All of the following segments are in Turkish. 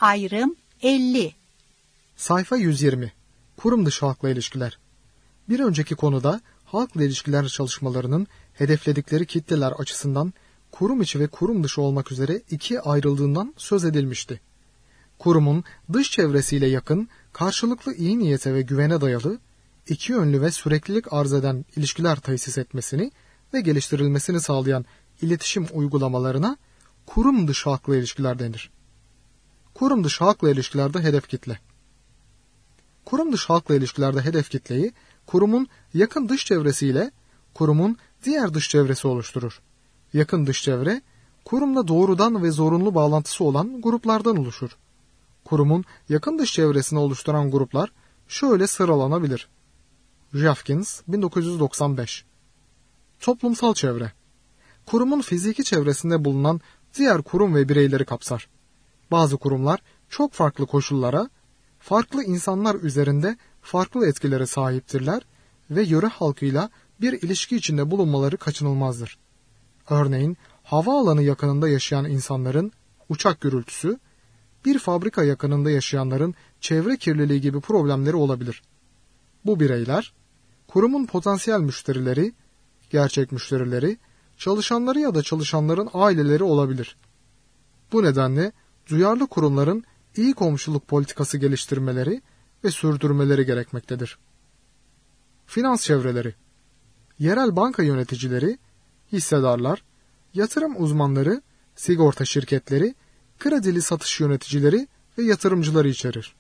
Ayrım 50. Sayfa 120. Kurum dışı halkla ilişkiler. Bir önceki konuda halkla ilişkiler çalışmalarının hedefledikleri kitleler açısından kurum içi ve kurum dışı olmak üzere ikiye ayrıldığından söz edilmişti. Kurumun dış çevresiyle yakın, karşılıklı iyi niyete ve güvene dayalı, iki yönlü ve süreklilik arz eden ilişkiler tesis etmesini ve geliştirilmesini sağlayan iletişim uygulamalarına kurum dışı halkla ilişkiler denir. Kurum dışı halkla ilişkilerde hedef kitle. Kurum dışı halkla ilişkilerde hedef kitleyi kurumun yakın dış çevresiyle kurumun diğer dış çevresi oluşturur. Yakın dış çevre, kurumla doğrudan ve zorunlu bağlantısı olan gruplardan oluşur. Kurumun yakın dış çevresini oluşturan gruplar şöyle sıralanabilir. Jeffkins, 1995. Toplumsal çevre. Kurumun fiziki çevresinde bulunan diğer kurum ve bireyleri kapsar. Bazı kurumlar çok farklı koşullara, farklı insanlar üzerinde farklı etkilere sahiptirler ve yöre halkıyla bir ilişki içinde bulunmaları kaçınılmazdır. Örneğin havaalanı yakınında yaşayan insanların uçak gürültüsü, bir fabrika yakınında yaşayanların çevre kirliliği gibi problemleri olabilir. Bu bireyler, kurumun potansiyel müşterileri, gerçek müşterileri, çalışanları ya da çalışanların aileleri olabilir. Bu nedenle duyarlı kurumların iyi komşuluk politikası geliştirmeleri ve sürdürmeleri gerekmektedir. Finans çevreleri, yerel banka yöneticileri, hissedarlar, yatırım uzmanları, sigorta şirketleri, kredili satış yöneticileri ve yatırımcıları içerir.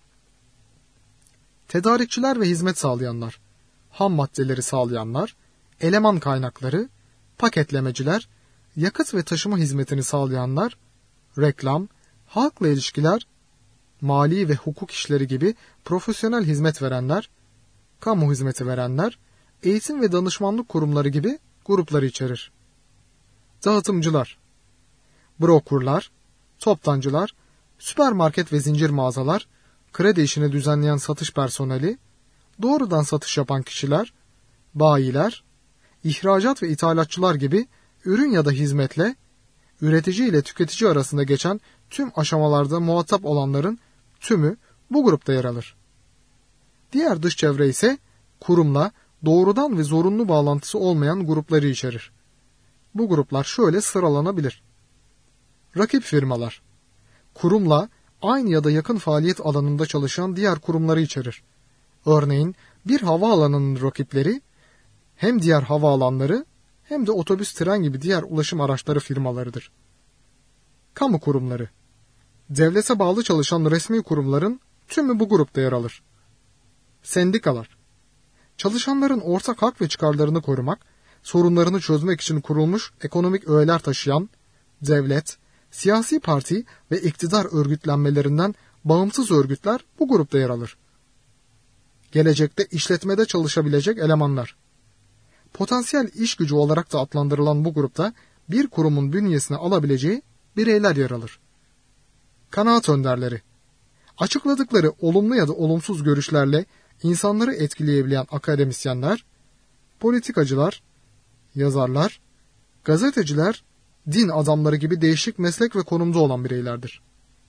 Tedarikçiler ve hizmet sağlayanlar, ham maddeleri sağlayanlar, eleman kaynakları, paketlemeciler, yakıt ve taşıma hizmetini sağlayanlar, reklam, halkla ilişkiler, mali ve hukuk işleri gibi profesyonel hizmet verenler, kamu hizmeti verenler, eğitim ve danışmanlık kurumları gibi grupları içerir. Dağıtımcılar, brokerlar, toptancılar, süpermarket ve zincir mağazalar, kredi işini düzenleyen satış personeli, doğrudan satış yapan kişiler, bayiler, ihracat ve ithalatçılar gibi ürün ya da hizmetle üretici ile tüketici arasında geçen tüm aşamalarda muhatap olanların tümü bu grupta yer alır. Diğer dış çevre ise kurumla doğrudan ve zorunlu bağlantısı olmayan grupları içerir. Bu gruplar şöyle sıralanabilir. Rakip firmalar, kurumla aynı ya da yakın faaliyet alanında çalışan diğer kurumları içerir. Örneğin bir havaalanının rakipleri hem diğer havaalanları hem de otobüs, tren gibi diğer ulaşım araçları firmalarıdır. Kamu kurumları, devlete bağlı çalışan resmi kurumların tümü bu grupta yer alır. Sendikalar, çalışanların ortak hak ve çıkarlarını korumak, sorunlarını çözmek için kurulmuş ekonomik öğeler taşıyan devlet, siyasi parti ve iktidar örgütlenmelerinden bağımsız örgütler bu grupta yer alır. Gelecekte işletmede çalışabilecek elemanlar. Potansiyel iş gücü olarak da adlandırılan bu grupta bir kurumun bünyesine alabileceği bireyler yer alır. Kanaat önderleri, açıkladıkları olumlu ya da olumsuz görüşlerle insanları etkileyebilen akademisyenler, politikacılar, yazarlar, gazeteciler, din adamları gibi değişik meslek ve konumda olan bireylerdir.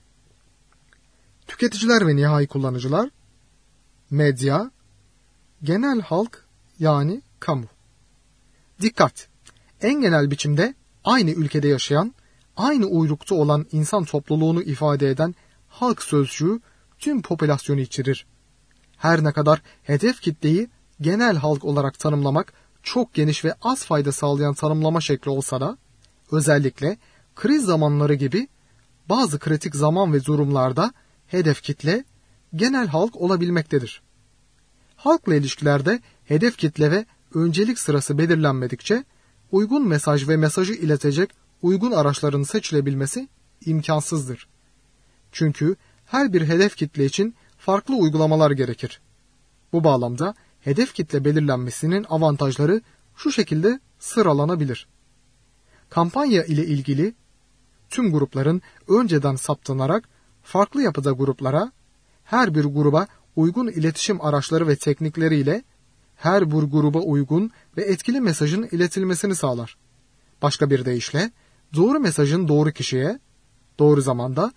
Tüketiciler ve nihai kullanıcılar, medya, genel halk yani kamu. Dikkat! En genel biçimde aynı ülkede yaşayan, aynı uyrukta olan insan topluluğunu ifade eden halk sözcüğü tüm popülasyonu içerir. Her ne kadar hedef kitleyi genel halk olarak tanımlamak çok geniş ve az fayda sağlayan tanımlama şekli olsa da, özellikle kriz zamanları gibi bazı kritik zaman ve durumlarda hedef kitle genel halk olabilmektedir. Halkla ilişkilerde hedef kitle ve öncelik sırası belirlenmedikçe uygun mesaj ve mesajı iletecek uygun araçların seçilebilmesi imkansızdır. Çünkü her bir hedef kitle için farklı uygulamalar gerekir. Bu bağlamda hedef kitle belirlenmesinin avantajları şu şekilde sıralanabilir. Kampanya ile ilgili tüm grupların önceden saptanarak farklı yapıda gruplara, her bir gruba uygun iletişim araçları ve teknikleriyle her bir gruba uygun ve etkili mesajın iletilmesini sağlar. Başka bir deyişle, doğru mesajın doğru kişiye, doğru zamanda,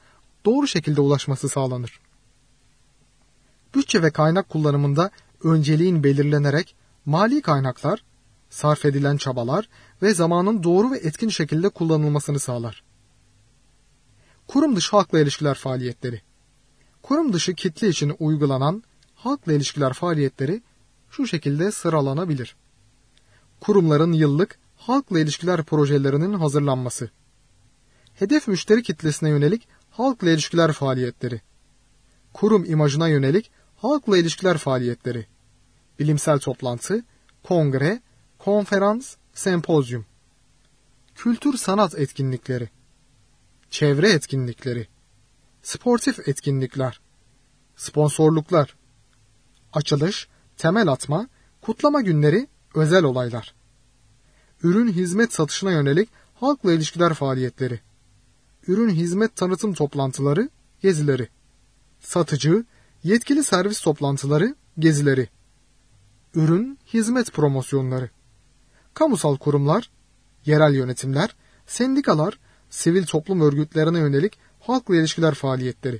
doğru şekilde ulaşması sağlanır. Bütçe ve kaynak kullanımında önceliğin belirlenerek mali kaynaklar, sarf edilen çabalar ve zamanın doğru ve etkin şekilde kullanılmasını sağlar. Kurum dışı halkla ilişkiler faaliyetleri. Kurum dışı kitle için uygulanan halkla ilişkiler faaliyetleri şu şekilde sıralanabilir. Kurumların yıllık halkla ilişkiler projelerinin hazırlanması. Hedef müşteri kitlesine yönelik halkla ilişkiler faaliyetleri. Kurum imajına yönelik halkla ilişkiler faaliyetleri. Bilimsel toplantı, kongre, konferans, sempozyum. Kültür sanat etkinlikleri. Çevre etkinlikleri. Sportif etkinlikler. Sponsorluklar. Açılış, temel atma, kutlama günleri, özel olaylar. Ürün hizmet satışına yönelik halkla ilişkiler faaliyetleri. Ürün hizmet tanıtım toplantıları, gezileri. Satıcı, yetkili servis toplantıları, gezileri. Ürün hizmet promosyonları. Kamusal kurumlar, yerel yönetimler, sendikalar, sivil toplum örgütlerine yönelik halkla ilişkiler faaliyetleri.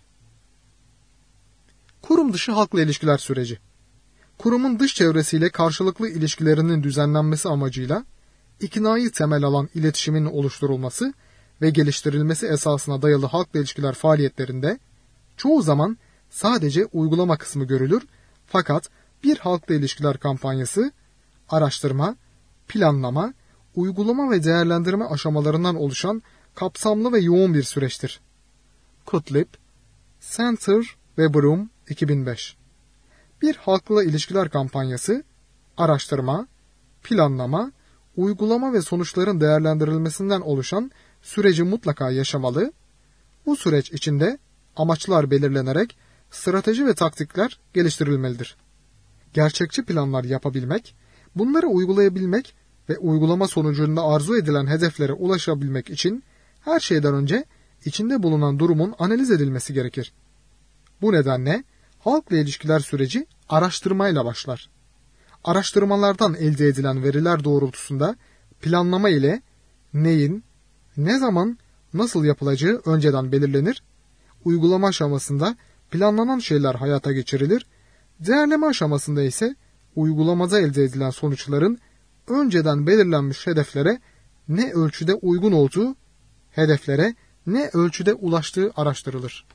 Kurum dışı halkla ilişkiler süreci. Kurumun dış çevresiyle karşılıklı ilişkilerinin düzenlenmesi amacıyla iknayı temel alan iletişimin oluşturulması ve geliştirilmesi esasına dayalı halkla ilişkiler faaliyetlerinde çoğu zaman sadece uygulama kısmı görülür, fakat bir halkla ilişkiler kampanyası, araştırma, planlama, uygulama ve değerlendirme aşamalarından oluşan kapsamlı ve yoğun bir süreçtir. Kutlip, Center ve Broom 2005. Bir halkla ilişkiler kampanyası, araştırma, planlama, uygulama ve sonuçların değerlendirilmesinden oluşan süreci mutlaka yaşamalı, bu süreç içinde amaçlar belirlenerek strateji ve taktikler geliştirilmelidir. Gerçekçi planlar yapabilmek, bunları uygulayabilmek ve uygulama sonucunda arzu edilen hedeflere ulaşabilmek için her şeyden önce içinde bulunan durumun analiz edilmesi gerekir. Bu nedenle halkla ilişkiler süreci araştırmayla başlar. Araştırmalardan elde edilen veriler doğrultusunda planlama ile neyin, ne zaman, nasıl yapılacağı önceden belirlenir, uygulama aşamasında planlanan şeyler hayata geçirilir, değerleme aşamasında ise uygulamada elde edilen sonuçların önceden belirlenmiş hedeflere ne ölçüde uygun olduğu, hedeflere ne ölçüde ulaştığı araştırılır.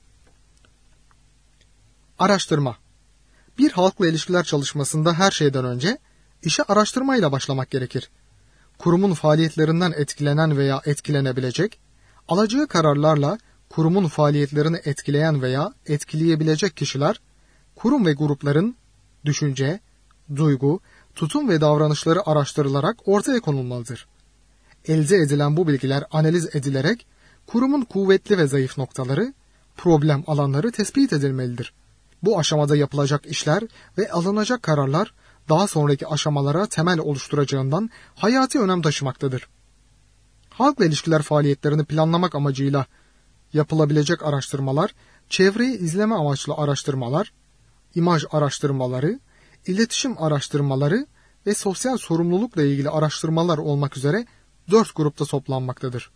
Araştırma. Bir halkla ilişkiler çalışmasında her şeyden önce işe araştırmayla başlamak gerekir. Kurumun faaliyetlerinden etkilenen veya etkilenebilecek, alacağı kararlarla kurumun faaliyetlerini etkileyen veya etkileyebilecek kişiler, kurum ve grupların düşünce, duygu, tutum ve davranışları araştırılarak ortaya konulmalıdır. Elde edilen bu bilgiler analiz edilerek kurumun kuvvetli ve zayıf noktaları, problem alanları tespit edilmelidir. Bu aşamada yapılacak işler ve alınacak kararlar daha sonraki aşamalara temel oluşturacağından hayati önem taşımaktadır. Halkla ilişkiler faaliyetlerini planlamak amacıyla yapılabilecek araştırmalar, çevreyi izleme amaçlı araştırmalar, imaj araştırmaları, iletişim araştırmaları ve sosyal sorumlulukla ilgili araştırmalar olmak üzere 4 grupta toplanmaktadır.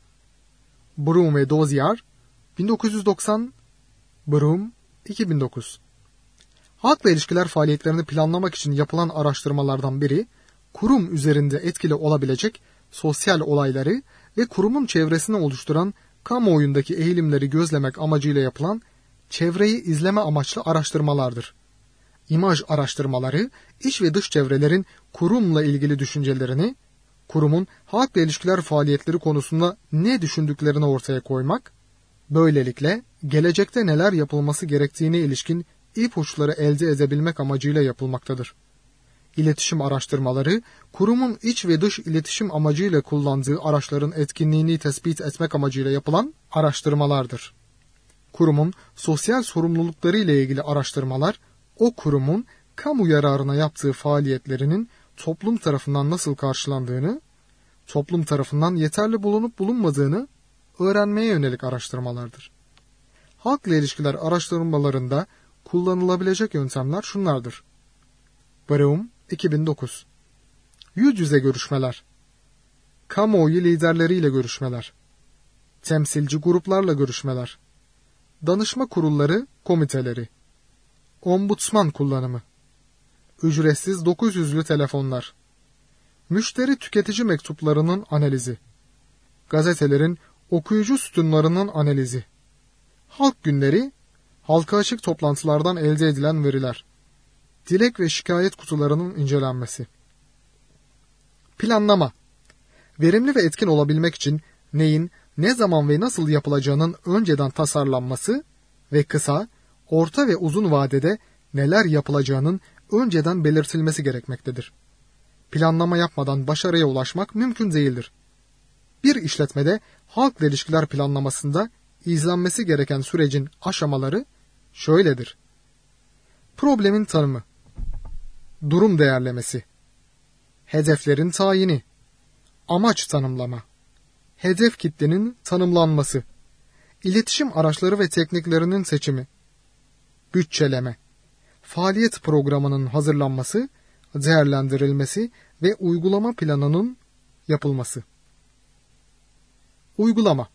Broom ve Dozier 1990, Broom 2009. Halkla ilişkiler faaliyetlerini planlamak için yapılan araştırmalardan biri, kurum üzerinde etkili olabilecek sosyal olayları ve kurumun çevresini oluşturan kamuoyundaki eğilimleri gözlemek amacıyla yapılan çevreyi izleme amaçlı araştırmalardır. İmaj araştırmaları, iç ve dış çevrelerin kurumla ilgili düşüncelerini, kurumun halkla ilişkiler faaliyetleri konusunda ne düşündüklerini ortaya koymak, böylelikle gelecekte neler yapılması gerektiğine ilişkin ipuçları elde edebilmek amacıyla yapılmaktadır. İletişim araştırmaları, kurumun iç ve dış iletişim amacıyla kullandığı araçların etkinliğini tespit etmek amacıyla yapılan araştırmalardır. Kurumun sosyal sorumlulukları ile ilgili araştırmalar, o kurumun kamu yararına yaptığı faaliyetlerinin toplum tarafından nasıl karşılandığını, toplum tarafından yeterli bulunup bulunmadığını öğrenmeye yönelik araştırmalardır. Halkla ilişkiler araştırmalarında kullanılabilecek yöntemler şunlardır. Broom 2009. Yüz yüze görüşmeler, kamuoyu liderleriyle görüşmeler, temsilci gruplarla görüşmeler, danışma kurulları, komiteleri, ombudsman kullanımı, ücretsiz 900'lü telefonlar, müşteri tüketici mektuplarının analizi, gazetelerin okuyucu sütunlarının analizi, halk günleri, halka açık toplantılardan elde edilen veriler, dilek ve şikayet kutularının incelenmesi. Planlama, verimli ve etkin olabilmek için neyin, ne zaman ve nasıl yapılacağının önceden tasarlanması ve kısa, orta ve uzun vadede neler yapılacağının önceden belirtilmesi gerekmektedir. Planlama yapmadan başarıya ulaşmak mümkün değildir. Bir işletmede halkla ilişkiler planlamasında izlenmesi gereken sürecin aşamaları şöyledir. Problemin tanımı, durum değerlemesi, hedeflerin tayini, amaç tanımlama, hedef kitlenin tanımlanması, iletişim araçları ve tekniklerinin seçimi, bütçeleme, faaliyet programının hazırlanması, değerlendirilmesi ve uygulama planının yapılması. Uygulama.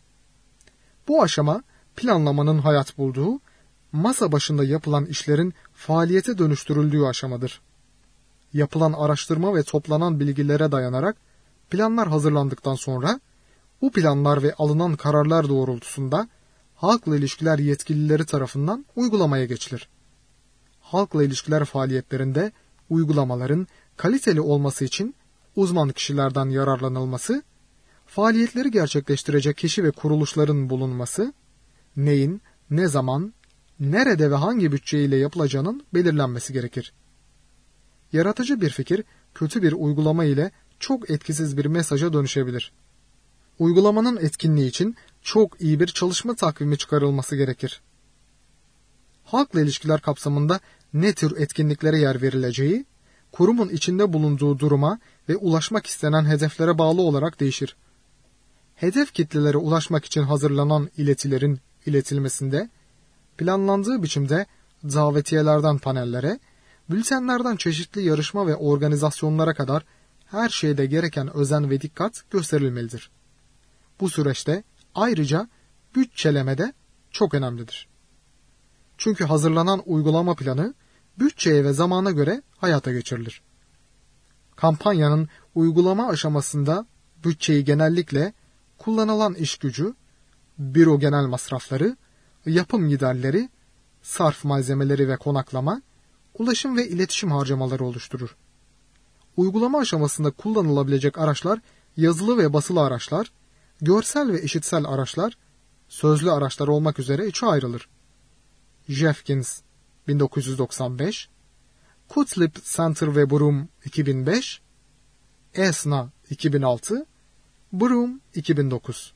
Bu aşama planlamanın hayat bulduğu, masa başında yapılan işlerin faaliyete dönüştürüldüğü aşamadır. Yapılan araştırma ve toplanan bilgilere dayanarak planlar hazırlandıktan sonra bu planlar ve alınan kararlar doğrultusunda halkla ilişkiler yetkilileri tarafından uygulamaya geçilir. Halkla ilişkiler faaliyetlerinde uygulamaların kaliteli olması için uzman kişilerden yararlanılması, faaliyetleri gerçekleştirecek kişi ve kuruluşların bulunması, neyin, ne zaman, nerede ve hangi bütçeyle yapılacağının belirlenmesi gerekir. Yaratıcı bir fikir, kötü bir uygulama ile çok etkisiz bir mesaja dönüşebilir. Uygulamanın etkinliği için çok iyi bir çalışma takvimi çıkarılması gerekir. Halkla ilişkiler kapsamında ne tür etkinliklere yer verileceği, kurumun içinde bulunduğu duruma ve ulaşmak istenen hedeflere bağlı olarak değişir. Hedef kitlelere ulaşmak için hazırlanan iletilerin iletilmesinde, planlandığı biçimde davetiyelerden panellere, bültenlerden çeşitli yarışma ve organizasyonlara kadar her şeyde gereken özen ve dikkat gösterilmelidir. Bu süreçte ayrıca bütçeleme de çok önemlidir. Çünkü hazırlanan uygulama planı bütçeye ve zamana göre hayata geçirilir. Kampanyanın uygulama aşamasında bütçeyi genellikle kullanılan iş gücü, büro genel masrafları, yapım giderleri, sarf malzemeleri ve konaklama, ulaşım ve iletişim harcamaları oluşturur. Uygulama aşamasında kullanılabilecek araçlar yazılı ve basılı araçlar, görsel ve işitsel araçlar, sözlü araçlar olmak üzere üçe ayrılır. Jeffkins 1995, Cutlip Center ve Broom 2005, Esna 2006, Broom 2009.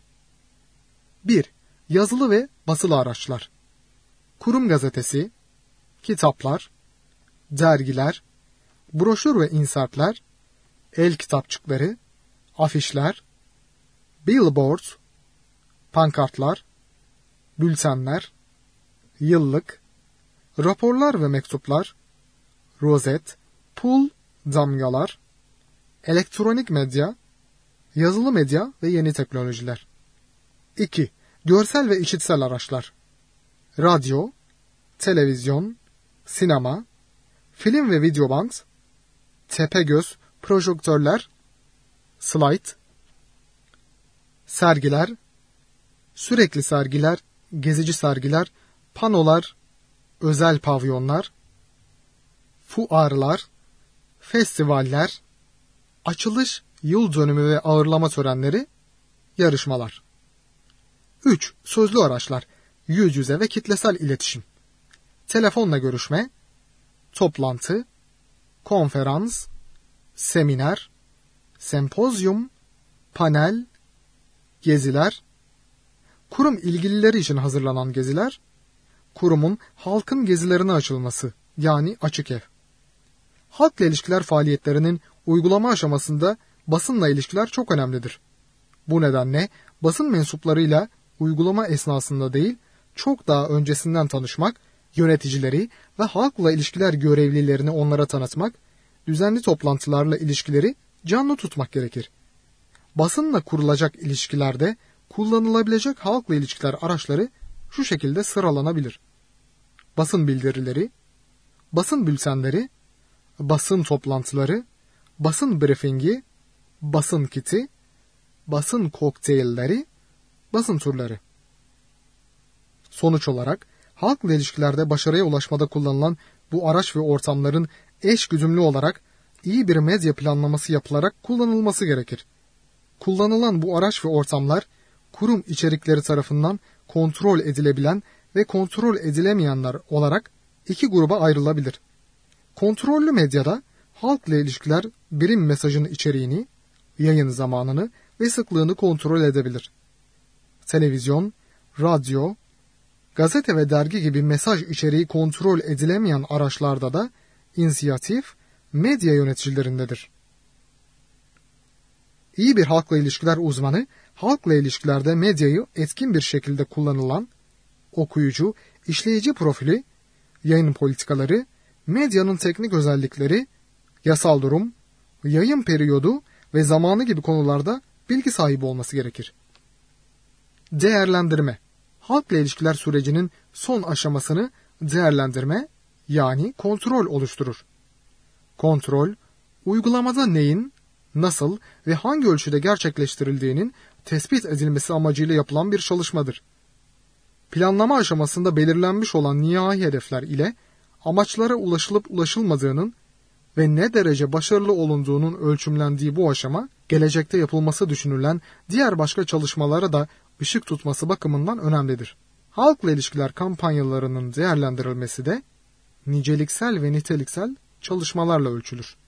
1. Yazılı ve basılı araçlar. Kurum gazetesi, kitaplar, dergiler, broşür ve insertler, el kitapçıkları, afişler, billboard, pankartlar, bültenler, yıllık, raporlar ve mektuplar, rozet, pul, damgalar, elektronik medya, yazılı medya ve yeni teknolojiler. 2. Görsel ve işitsel araçlar. Radyo, televizyon, sinema, film ve videoband, tepegöz, projektörler, slide, sergiler, sürekli sergiler, gezici sergiler, panolar, özel pavyonlar, fuarlar, festivaller, açılış, yıl dönümü ve ağırlama törenleri, yarışmalar. 3. Sözlü araçlar, yüz yüze ve kitlesel iletişim. Telefonla görüşme, toplantı, konferans, seminer, sempozyum, panel, geziler, kurum ilgilileri için hazırlanan geziler, kurumun halkın gezilerine açılması, yani açık ev. Halkla ilişkiler faaliyetlerinin uygulama aşamasında basınla ilişkiler çok önemlidir. Bu nedenle basın mensuplarıyla uygulama esnasında değil, çok daha öncesinden tanışmak, yöneticileri ve halkla ilişkiler görevlilerini onlara tanıtmak, düzenli toplantılarla ilişkileri canlı tutmak gerekir. Basınla kurulacak ilişkilerde kullanılabilecek halkla ilişkiler araçları şu şekilde sıralanabilir: basın bildirileri, basın bültenleri, basın toplantıları, basın briefingi, basın kiti, basın kokteylleri, basın turları. Sonuç olarak halkla ilişkilerde başarıya ulaşmada kullanılan bu araç ve ortamların eşgüdümlü olarak iyi bir medya planlaması yapılarak kullanılması gerekir. Kullanılan bu araç ve ortamlar kurum içerikleri tarafından kontrol edilebilen ve kontrol edilemeyenler olarak iki gruba ayrılabilir. Kontrollü medyada halkla ilişkiler birim mesajın içeriğini, yayın zamanını ve sıklığını kontrol edebilir. Televizyon, radyo, gazete ve dergi gibi mesaj içeriği kontrol edilemeyen araçlarda da inisiyatif medya yöneticilerindedir. İyi bir halkla ilişkiler uzmanı, halkla ilişkilerde medyayı etkin bir şekilde kullanılan okuyucu, işleyici profili, yayın politikaları, medyanın teknik özellikleri, yasal durum, yayın periyodu ve zamanı gibi konularda bilgi sahibi olması gerekir. Değerlendirme. Halkla ilişkiler sürecinin son aşamasını değerlendirme, yani kontrol oluşturur. Kontrol, uygulamada neyin, nasıl ve hangi ölçüde gerçekleştirildiğinin tespit edilmesi amacıyla yapılan bir çalışmadır. Planlama aşamasında belirlenmiş olan nihai hedefler ile amaçlara ulaşılıp ulaşılmadığının ve ne derece başarılı olunduğunun ölçümlendiği bu aşama, gelecekte yapılması düşünülen diğer başka çalışmalara da ışık tutması bakımından önemlidir. Halkla ilişkiler kampanyalarının değerlendirilmesi de niceliksel ve niteliksel çalışmalarla ölçülür.